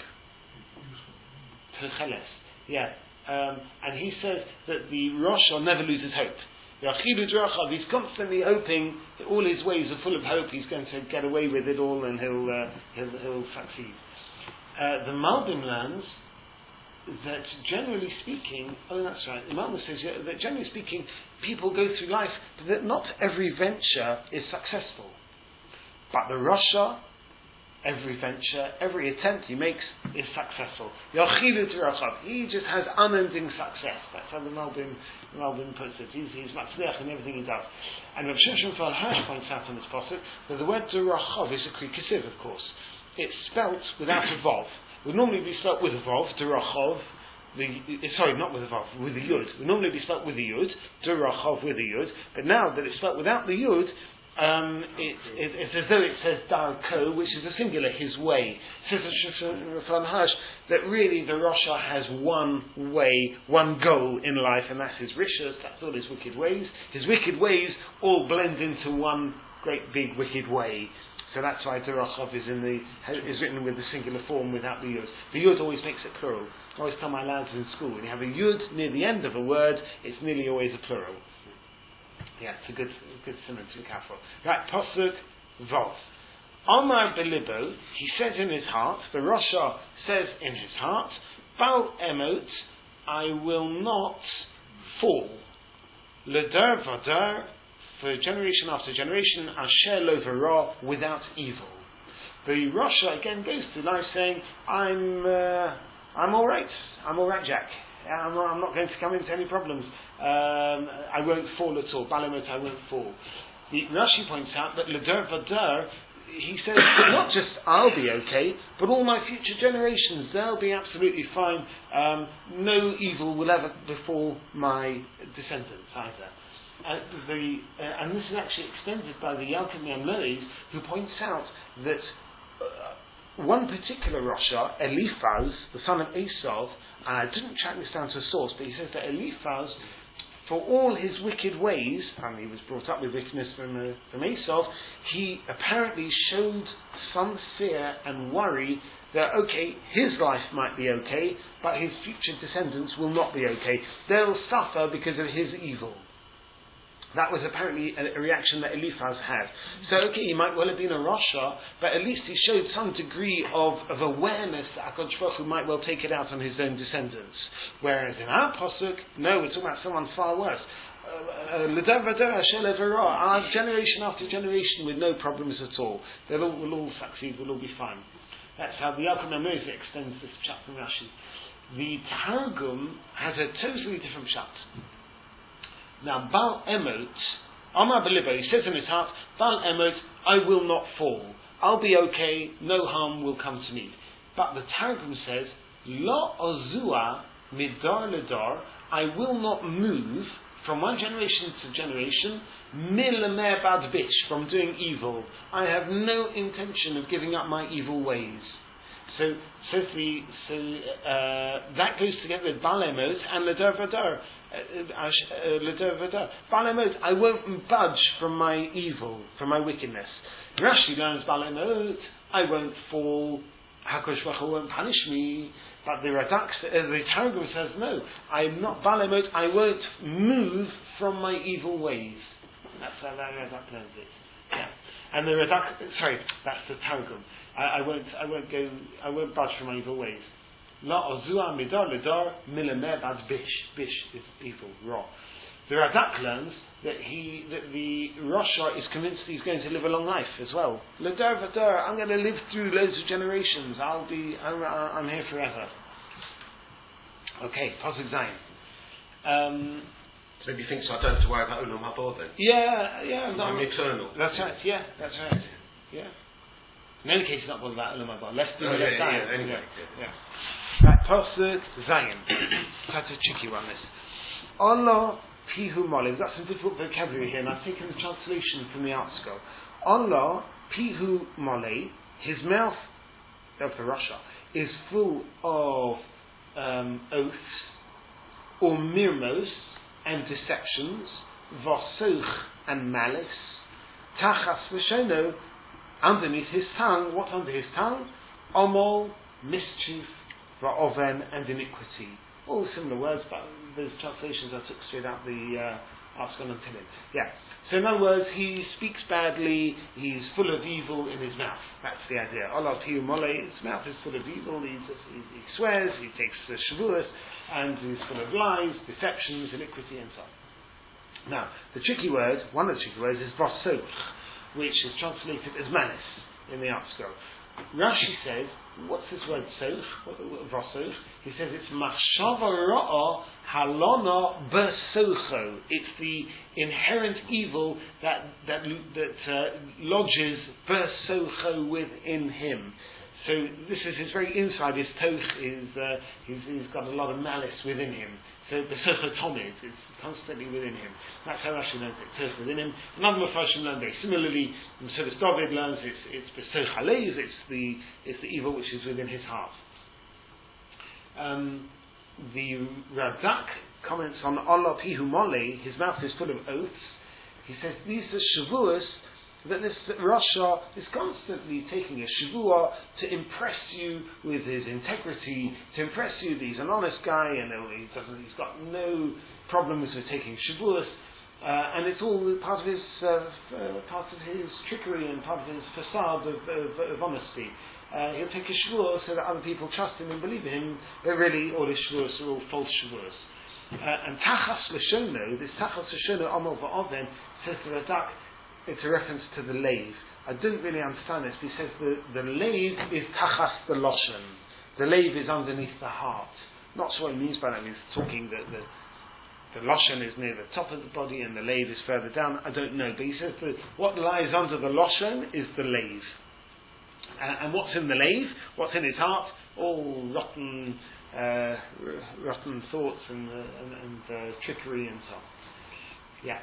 Tocheles, yeah. Um, and he says that the Rasha never loses hope. Yochilu D'Rochov, he's constantly hoping that all his ways are full of hope. He's going to get away with it all, and he'll uh, he'll, he'll succeed. Uh, the Malbim learns that generally speaking, oh that's right, Imam says that generally speaking, people go through life, but that not every venture is successful. But the Rasha, every venture, every attempt he makes is successful. Yochilu D'Rochov, he just has unending success. That's how the Malbim, Malbim puts it. He's, he's matzliach in everything he does. And Rav Shimshon Fal Hirsch points out on this passage that the word D'Rochov is a krikasiv, of course. It's spelt without a vav. Would normally be spelt with a vav, D'Rochov. The, sorry, not with a vav, with a yud. Would normally be spelt with a yud, D'Rochov with a yud. But now that it's spelt without the yud, um, it, it, it's as though it says Darko, which is a singular, his way. It says Rav Hirsch that really the Rasha has one way, one goal in life, and that's his rishas. That's all his wicked ways. His wicked ways all blend into one great big wicked way. So that's why D'Rochov is in the is written with the singular form without the yud. The yud always makes it plural. I always tell my lads in school, when you have a yud near the end of a word, it's nearly always a plural. Yeah, it's a good a good synonym to look out for. Right, Pasuk Vav. Omar Belibo, he says in his heart, the Rasha says in his heart, Bal Emot, I will not fall. Ledar Vadar, for generation after generation, Asher Lo V'Ra, without evil. The Rasha again goes to life saying, I'm uh, I'm all right. I'm all right, Jack. I'm not, I'm not going to come into any problems. Um, I won't fall at all. Balamot, I won't fall. The Rashi points out that Ledar Vadar, he says, not just I'll be okay, but all my future generations, they'll be absolutely fine. Um, no evil will ever befall my descendants either. Uh, the, uh, and this is actually extended by the Yalkut Me'ameres, who points out that uh, one particular Rasha, Eliphaz, the son of Esau, and I didn't track this down to a source, but he says that Eliphaz, for all his wicked ways, and he was brought up with wickedness from, uh, from Esau, he apparently showed some fear and worry that, okay, his life might be okay, but his future descendants will not be okay. They'll suffer because of his evil. That was apparently a, a reaction that Eliphaz had. So, okay, he might well have been a Rasha, but at least he showed some degree of, of awareness that HaKadosh Baruch Hu might well take it out on his own descendants. Whereas in our Pasuk, no, we're talking about someone far worse. L'dav vadar Hashem levarah, our generation after generation with no problems at all. They'll all, will all succeed, we'll all be fine. That's how the Yalkut Me'ameres extends this pshat from Rashi. The Targum has a totally different pshat. Now, Baal Emot, Amar Belibo, he says in his heart, Baal Emot, I will not fall. I'll be okay, no harm will come to me. But the Targum says, Lo ozua midar ledar, I will not move from one generation to generation, milamer bad bitch, from doing evil. I have no intention of giving up my evil ways. So, so, the, so uh, that goes together with Baal Emot and Ledar Vadar. Ledar Vadar. Baal Emot, I won't budge from my evil, from my wickedness. Rashi learns Baal Emot, I won't fall, HaKadosh Baruch Hu won't punish me. But the Radak, uh, the Targum says, no, I'm not Baal Emot, I won't move from my evil ways. That's how the Radak learns it. Yeah. And the Radak, sorry, that's the Targum. I, I won't, I won't go, I won't budge from my evil ways. La ozua midar ledar milamer bad bish. Bish is evil, raw. The Radak learns that he, that the Rasha is convinced he's going to live a long life as well. Ledar vadar, I'm going to live through loads of generations. I'll be, I'm, I'm here forever. Okay, Pasuk Zayin. Um, so he thinks I don't have to worry about Ulam Haba then? Yeah, yeah. I'm no, eternal. That's right, yeah, that's right. Yeah. In any case, it's not bothered about Ulam Haba. Let's do oh, it, let's yeah, die. yeah, anyway. Yeah. yeah. Right, Pasuk Zayin. That's a tricky one, this. Allah Pihu Mole. We've got some difficult vocabulary here, and I've taken the translation from the article. Allah Pihu Mole, his mouth of the Rasha is full of um, oaths, or mirmos, and deceptions, vasoch and malice, tachas v'shono, underneath his tongue. What under his tongue? Omol, mischief, va'oven, and iniquity. All similar words, but those translations I took straight out the uh, article on Tillim. Yeah. So in other words, he speaks badly, he's full of evil in his mouth. That's the idea. Allah Pihu Mole, his mouth is full of evil, he, he, he swears, he takes the shavuos, and he's full of lies, deceptions, iniquity, and so on. Now, the tricky word, one of the tricky words is vasoch, which is translated as malice in the article. Rashi says, what's this word soch? Vasoch? He says it's machshava ra'a halona bersocho. It's the inherent evil that that that uh, lodges bersocho within him. So this is his very inside. His toch is uh, he's, he's got a lot of malice within him. So bersocho tomid, it's constantly within him. That's how Rashi learns it. Toch within him. Another Mepharshim learned it. Similarly, Mesilas David learns it's it's bersoch halev. It's the it's the evil which is within his heart. Um, the Radak comments on Allah Pihu Mole, his mouth is full of oaths. He says these are shavuos, that this Rasha is constantly taking a shavua to impress you with his integrity, to impress you that he's an honest guy and he doesn't, he's got no problems with taking shavuos, uh, and it's all part of his uh, uh, part of his trickery and part of his facade of, of, of honesty. Uh, he'll take a shvuah so that other people trust him and believe in him, but really all his shvuahs are all false shvuahs. Uh, and tachas l'shono, this tachas l'shono amol va'oven, says the Radak, it's a reference to the lave. I didn't really understand this, but he says the, the lave is tachas the loshen. the lave is underneath the heart. Not sure what he means by that. He's talking that the the lashon is near the top of the body and the lave is further down. I don't know, but he says that what lies under the lashon is the lave. And, and what's in the lave? What's in his heart? All rotten, uh, r- rotten thoughts and uh, and, and uh, trickery and so on. Yeah.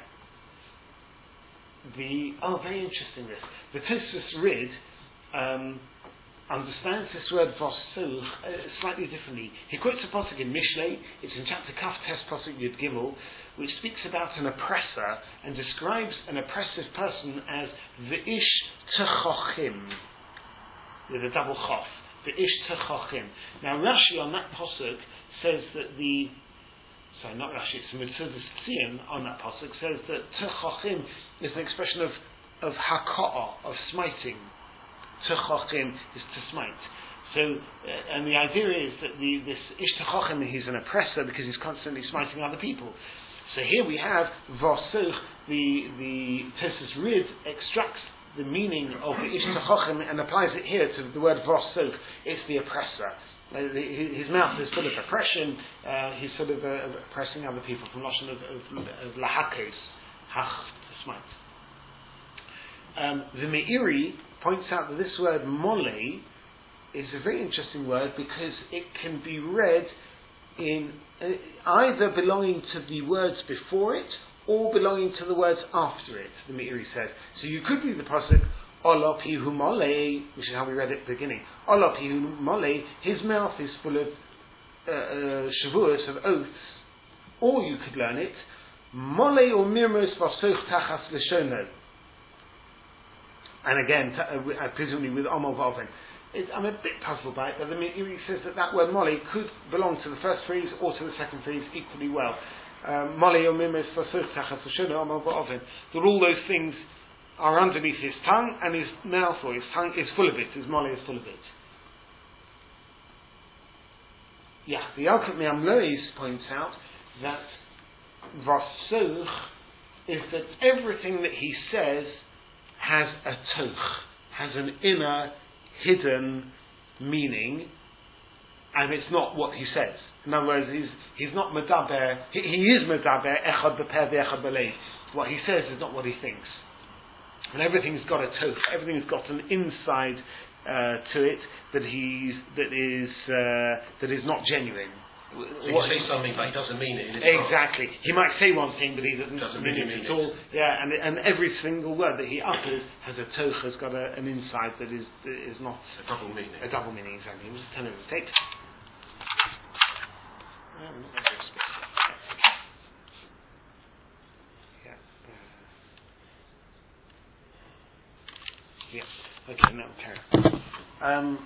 The oh, very interesting. This the Tosfos Rid um, understands this word vasuch uh, slightly differently. He quotes a pasuk in Mishlei. It's in chapter Kaf Tes pasuk Yud Gimel, which speaks about an oppressor and describes an oppressive person as the ish techochim, with a double chof. The ish techochim. Now Rashi on that pasuk says that the sorry, not Rashi, it's Metzudas Tzion on that pasuk says that techochim is an expression of of haka'ah, of smiting. Techochim is to smite. So, uh, and the idea is that the, this ish techochim, he's an oppressor because he's constantly smiting other people. So here we have vasuch. The the Tosfos Rid extracts the meaning of the ish techochim and applies it here to the word vasuch. It's the oppressor. Uh, the, his mouth is full of oppression. Uh, he's sort of uh, oppressing other people from lashon of, of, of lahakos, hach, to smite. Um, the Meiri points out that this word mole is a very interesting word because it can be read in uh, either belonging to the words before it or belonging to the words after it, the Meiri says. So you could read the pasuk, Ola pihu mole, which is how we read it at the beginning. Ola pihu mole, his mouth is full of uh, uh, shavuos, of oaths. Or you could learn it, mole or mirmos vasoch tachas leshono. And again, t- uh, presumably with Omo V'Oven. I'm a bit puzzled by it, but the Meiri says that that word mole could belong to the first phrase or to the second phrase equally well. Mole or mirmos vasoch tachas leshono Omo V'Oven. That all those things are underneath his tongue, and his mouth or his tongue is full of it. His mole is full of it. Yeah, the Yalkut Me'am Lois points out that Vasoch is that everything that he says has a toch, has an inner, hidden meaning, and it's not what he says. In other words, he's, he's not medaber, he, he is medaber, echad b'peh v'echad b'leiv. What he says is not what he thinks. And everything's got a toch, everything's got an inside uh, to it that he's that is uh, that is not genuine. So he says something, but he doesn't mean it. Exactly. He might say one thing, but he doesn't, doesn't mean, really it mean at all. Yeah, and and every single word that he utters has a toch, has got a, an inside that is that is not a double meaning. A double meaning, exactly. We'll just turn over the tape. Um, Yeah. Okay, now carry on. Um,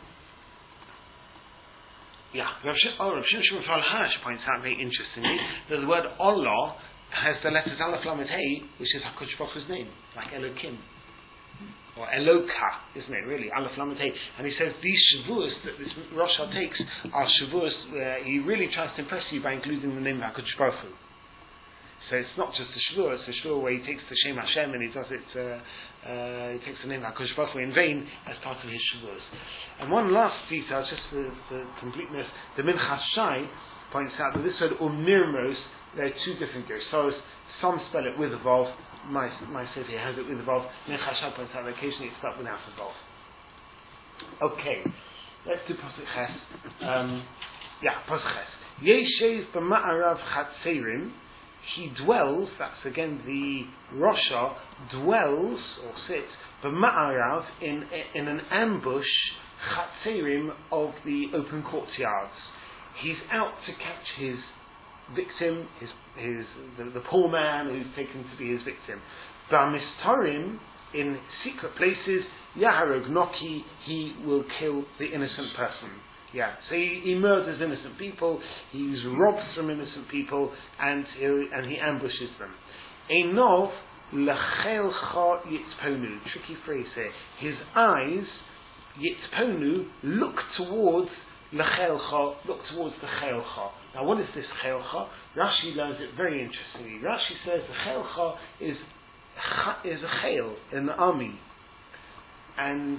yeah, Rav Shimon Shimon Farhash points out very interestingly that the word Allah has the letters Aleph Lamed Hey, which is HaKadosh Baruch Hu's name, like Elokim. Or Eloka, isn't it, really? Aleph Lamed Hey. And he says these Shavuos that this Rosh Hashanah takes are Shavuos where he really tries to impress you by including the name of HaKadosh Baruch Hu. So it's not just a Shavuot, it's a Shavuot where he takes the Shem Hashem and he does it, uh, uh, he takes the name of HaKadosh Baruch Hu in vain as part of his Shavuos. And one last detail, just for, for completeness, the Minchas Shai points out that this word Umirmos, there are two different gersos. Some spell it with a Vav, my, my Sefer here has it with a Vav. Minchas Shai points out that occasionally it's spelled without a Vav. Okay, let's do Pasuk Ches. Um, yeah, Pasuk Ches. Yeshev b'ma'arav chatzerim. He dwells, that's again the Rosha, dwells, or sits, b'ma'arav, in, in an ambush, chatzerim, of the open courtyards. He's out to catch his victim, his, his the, the poor man who's taken to be his victim. B'amistarim, in secret places, yaharog noki, he will kill the innocent person. Yeah, so he, he murders innocent people, he robs from innocent people, and he, and he ambushes them. Einov lechelcha yitzponu. Tricky phrase here. His eyes, yitzponu, look towards lechelcha, look towards the chelcha. Now, what is this chelcha? Rashi learns it very interestingly. Rashi says the chelcha is is a chel in the army, and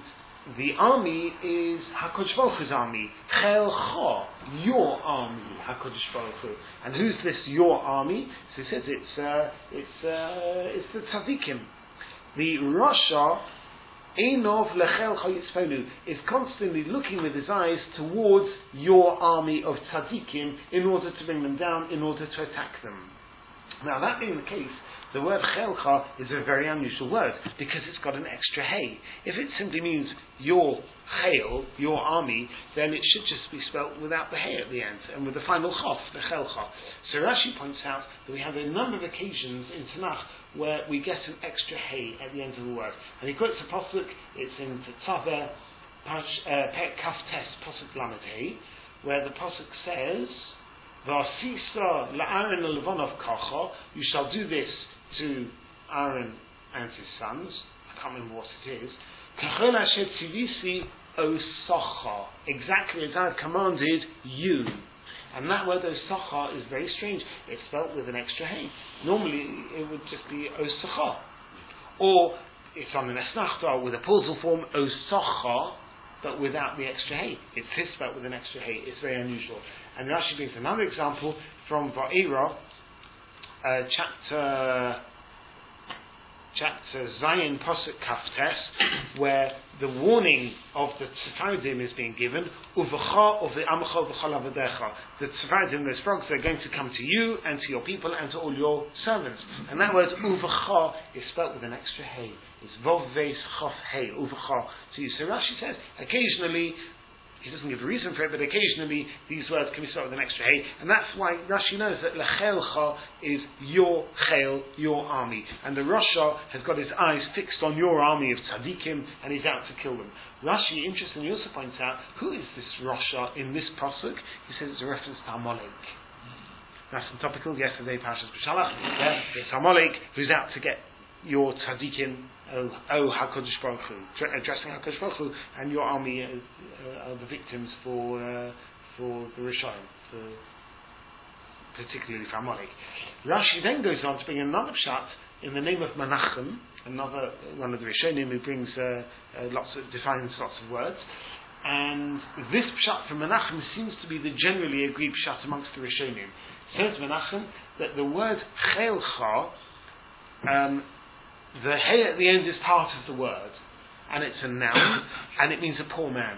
the army is HaKadosh Baruch Hu's army. Chelcha, your army, HaKadosh Baruch Hu. And who's this your army? So he says it's uh, it's uh, it's the tzaddikim. The Rasha Einov Lechelcha Yitzponu is constantly looking with his eyes towards your army of tzaddikim in order to bring them down, in order to attack them. Now, that being the case, the word chelcha is a very unusual word because it's got an extra hey. If it simply means your chel, your army, then it should just be spelt without the hey at the end and with the final chof, the chelcha. So Rashi points out that we have a number of occasions in Tanakh where we get an extra hey at the end of the word. And he quotes a pasuk, it's in Tetzaveh, Pek Kaf Tes, pasuk Lamed Hey, where the pasuk says, V'asisa la'Aaron le'Levonov kacha, you shall do this to Aaron and his sons. I can't remember what it is. Kachol asher tzivisi osacha, exactly as I have commanded you. And that word osacha is very strange. It's spelt with an extra hey. Normally it would just be osacha. Or it's on an esnachta with a pausal form osacha, but without the extra hey. It's his spelt with an extra hey. It's very unusual. And Rashi brings another example from Va'era, uh, chapter chapter Zion Pasuk Kaftes, where the warning of the Tzfardim is being given. Uvacha of the Amcha v'chol avadecha. The Tzfardim, those frogs, they're going to come to you and to your people and to all your servants. And that word Uvacha is spelt with an extra hey. It's Vov Veis Chof Hey Uvacha. So, so Rashi says occasionally. He doesn't give a reason for it, but occasionally these words can be spelled with an extra hey, and that's why Rashi knows that Lechelcha is your chel, your army, and the Rasha has got his eyes fixed on your army of tzaddikim, and he's out to kill them. Rashi, interestingly, also points out who is this Rasha in this pasuk. He says it's a reference to Amalek. That's some topical. Yesterday, Parshas B'Shalach, yeah, it's Amalek who's out to get your tzaddikim, oh, oh HaKadosh Baruch Hu, addressing HaKadosh Baruch Hu, and your army uh, uh, are the victims for uh, for the Rishon, for, particularly for Amalek. Rashi then goes on to bring another pshat in the name of Menachem, another one of the Rishonim who brings uh, uh, lots of defines lots of words, and this pshat from Menachem seems to be the generally agreed pshat amongst the Rishonim. Says Menachem that the word Chelcha, um, the hey at the end is part of the word, and it's a noun, and it means a poor man.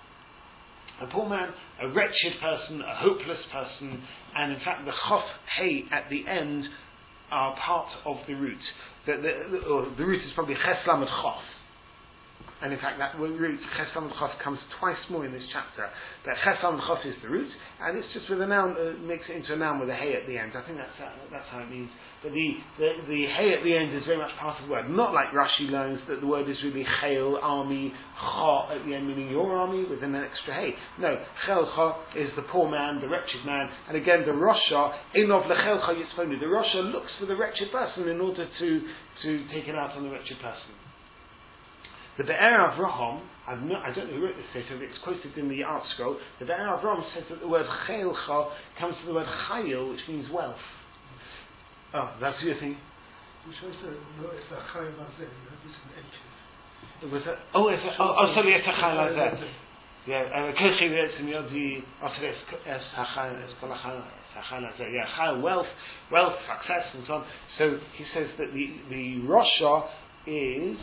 A poor man, a wretched person, a hopeless person, and in fact the chof hey at the end are part of the root. The, the, or the root is probably ches lamed chof. And in fact that root, ches lamed chof, comes twice more in this chapter. But ches lamed chof is the root, and it's just with a noun, uh, makes it into a noun with a hey at the end. I think that's how, that's how it means. But the, the, the hey at the end is very much part of the word. Not like Rashi learns that the word is really chel, army, cha at the end, meaning your army with an extra hey. No, chel cha is the poor man, the wretched man. And again, the Rasha, inov lechel cha yitzponu. The Rasha looks for the wretched person in order to, to take it out on the wretched person. The Be'er Avraham, I've no, I don't know who wrote this statement, it's quoted in the art scroll. The Be'er Avraham says that the word chel cha comes from the word chayil, which means wealth. Oh, that's your thing. Which was the, no, it's a chayil hazeh, it's an ancient. It was a, oh, it's a, oh, oh, sorry, it's a chayil hazeh. Yeah, kirchi v'etz in yodi, oh, sorry, it's a chayil, it's called a chayil, it's a chayil hazeh. Yeah, chayil, wealth, wealth, success, and so on. So he says that the, the Rasha is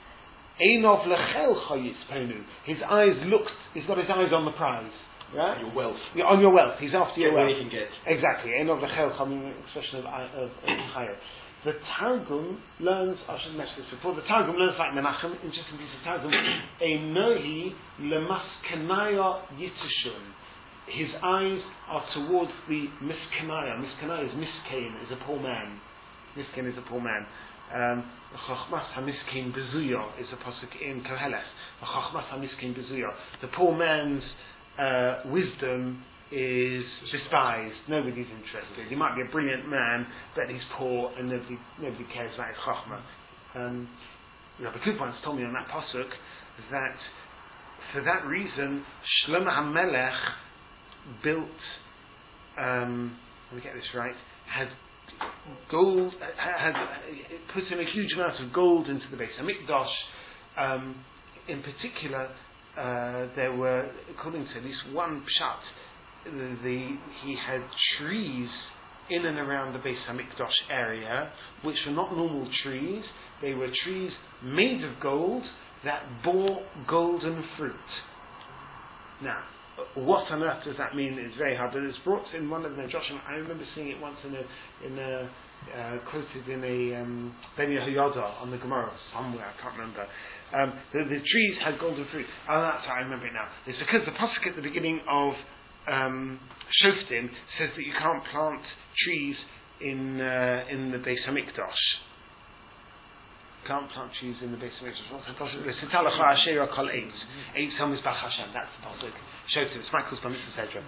Einov lechelcha yitzponu. His eyes looked, he's got his eyes on the prize. Right? Your wealth. Yeah, on your wealth. He's after Get your wealth. He can get. Exactly. Einov lechelcha, I mean, expression of of chayil. The Targum learns, I should have mentioned this before, the Targum learns like Menachem, interesting piece of Targum, Einohi lemaskenaya yitushun. His eyes are towards the miskenaya. Miskenaya is miskein, is a poor man. Miskein is a poor man. Chachmas hamiskein bezuya is a pasuk in Koheles. Chachmas hamiskein bezuya. The poor man's uh, wisdom is despised. Nobody's interested. He might be a brilliant man, but he's poor, and nobody nobody cares about his chachma. Um, Rabbi Kup once told me on that pasuk that for that reason Shlomo HaMelech built. Um, let me get this right. Had gold. Had put in a huge amount of gold into the base Hamikdash. Um, in particular, uh, there were, according to at least one pshat, the, the he had trees in and around the Beis Hamikdash area, which were not normal trees. They were trees made of gold that bore golden fruit. Now, what on earth does that mean? It's very hard, but it's brought in one of the Joshua. I remember seeing it once in a, in a uh, quoted in a um, Ben Yehoyada on the Gemara somewhere. I can't remember. Um, the, the trees had golden fruit. Oh, that's how I remember it now. It's because the pasuk at the beginning of um, Shoftim says that you can't plant trees in uh, in the Beis Hamikdash. Can't plant trees in the Beis Hamikdash. What's the pasuk? That's the pasuk. Shoftim. It's Michael's Bar Mitzvah Sedra.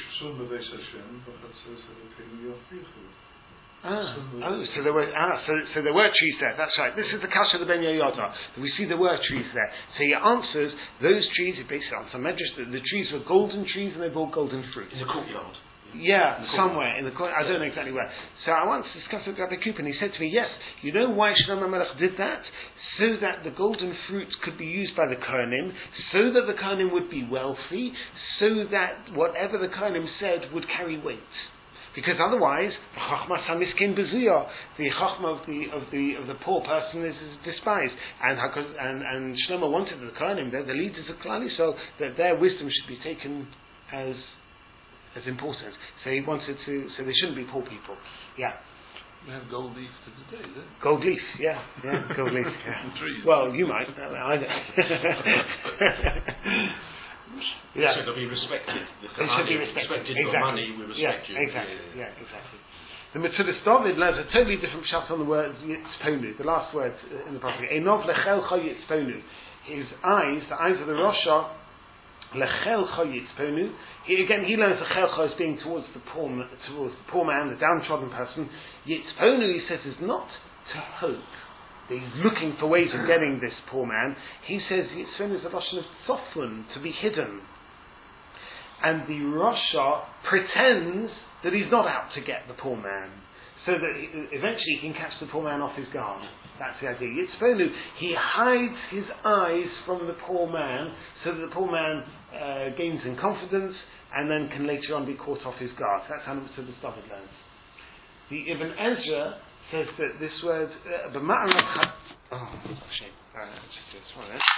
Ah, oh, so there were ah, so so there were trees there. That's right. This is the kasha of the Ben Yehoyada. We see there were trees there. So he answers those trees. He basically answers Medrash that the trees were golden trees and they bore golden fruit in the courtyard. Yeah, in the somewhere in the court. I don't know exactly where. So I once discussed with Rabbi Cooper, and he said to me, "Yes, you know why Shlomo HaMelech did that? So that the golden fruit could be used by the Kohanim, so that the Kohanim would be wealthy, so that whatever the Kohanim said would carry weight." Because otherwise, the chachma samiskin bezuya, the chachma of the of the of the poor person is, is despised. And and and Shlomo wanted the Kohanim, the leaders of Klal Yisrael, that their wisdom should be taken as as important. So he wanted to. So they shouldn't be poor people. Yeah. We have gold leaf to today, don't we? Gold leaf, yeah, yeah, gold leaf. Yeah. Trees. Well, you might. I don't. Yeah. So they'll be respected. The They should be respected. respected Exactly. for money, we respect yeah, you. Exactly. Yeah, yeah, exactly. The Metzudas David learns a totally different shot on the word Yitzponu, the last word in the prophet. Enov lechelcha Yitzponu. His eyes, the eyes of the Rasha, lechelcha Yitzponu. He, again, he learns the chelcha as being towards the poor, towards the poor man, the downtrodden person. Yitzponu, he says, is not to hope. He's looking for ways of getting this poor man. He says Yitzponu is a lashon of tzofun, to be hidden. And the Rasha pretends that he's not out to get the poor man, so that he, eventually he can catch the poor man off his guard. That's the idea. Yitzponu, he hides his eyes from the poor man, so that the poor man uh, gains in confidence, and then can later on be caught off his guard. That's how the David learns. The Ibn Ezra says that this word, uh, oh, shame. Uh, just do this one minute.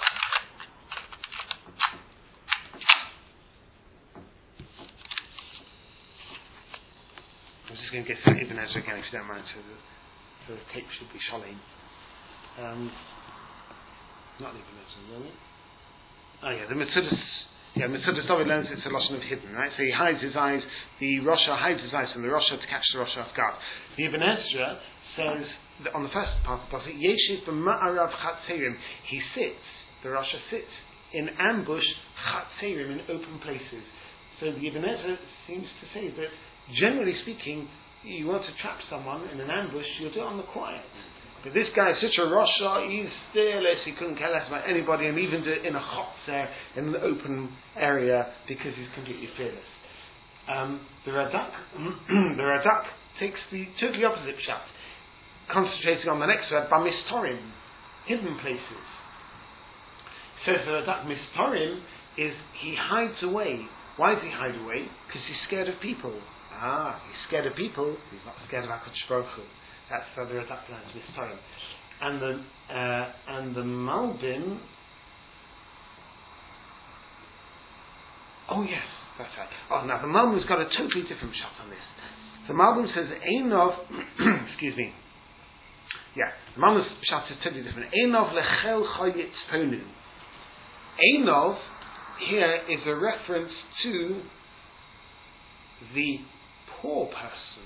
I'm just going to get through Ibn Ezra again, if you don't mind, so the, so the tape should be sholim. Um, not Ibn Ezra, really. Oh yeah, the Metzudas, yeah, Metzudas David learns it's a lashon of hidden, right? So he hides his eyes, the Rasha hides his eyes from the Rasha to catch the Rasha off guard. The Ibn Ezra says, that on the first part of the passage, Yeshiv b'ma'arav chatzerim, he sits, the Rasha sits in ambush chatzerim, in open places. So the Ibn Ezra seems to say that generally speaking, you want to trap someone in an ambush, you'll do it on the quiet. But this guy is such a Rasha, he's fearless, he couldn't care less about anybody, and even do it in a chotzer, in an open area, because he's completely fearless. Um, the Radak, the Radak takes the totally opposite shot, concentrating on the next word, bamistorim, hidden places. Says the Radak, mistorim is he hides away. Why does he hide away? Because he's scared of people. Ah, he's scared of people, he's not scared of HaKadosh Baruch Hu. That's the Radak learns this time. And the uh, and the Malbim. Oh yes, that's right. Oh, now the Malbim's got a totally different shot on this. The Malbim says Einov. excuse me. Yeah, the Malbim's shot is totally different. Einov lechel chayitz ponu. Einov here is a reference to the poor person.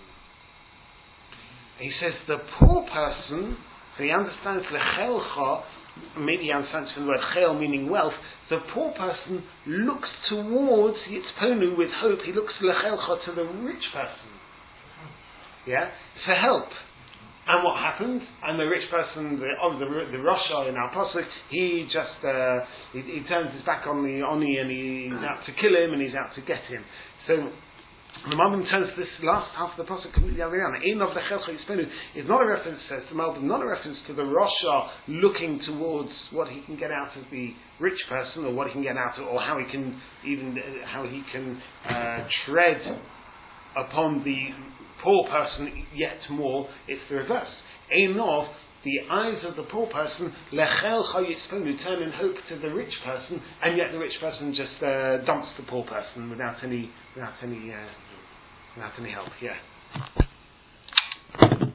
He says the poor person, so he understands lechelcha, maybe he understands from the word chel meaning wealth, the poor person looks towards Yitzponu with hope, he looks lechelcha to the rich person. Yeah? For help. And what happens? And the rich person, the oh, the, the Rasha in our pasuk, he just uh, he, he turns his back on the Oni and he's out to kill him and he's out to get him. So The Malbim turns this last half of the pasuk completely other way around. Ein of lechel chayispenu is not a reference, says the Malbim, not a reference to the Rasha looking towards what he can get out of the rich person, or what he can get out of, or how he can even uh, how he can uh, tread upon the poor person yet more. It's the reverse. Ein of the eyes of the poor person, lechel chayispenu, turn in hope to the rich person, and yet the rich person just uh, dumps the poor person without any without any. Uh, Without any help, yeah.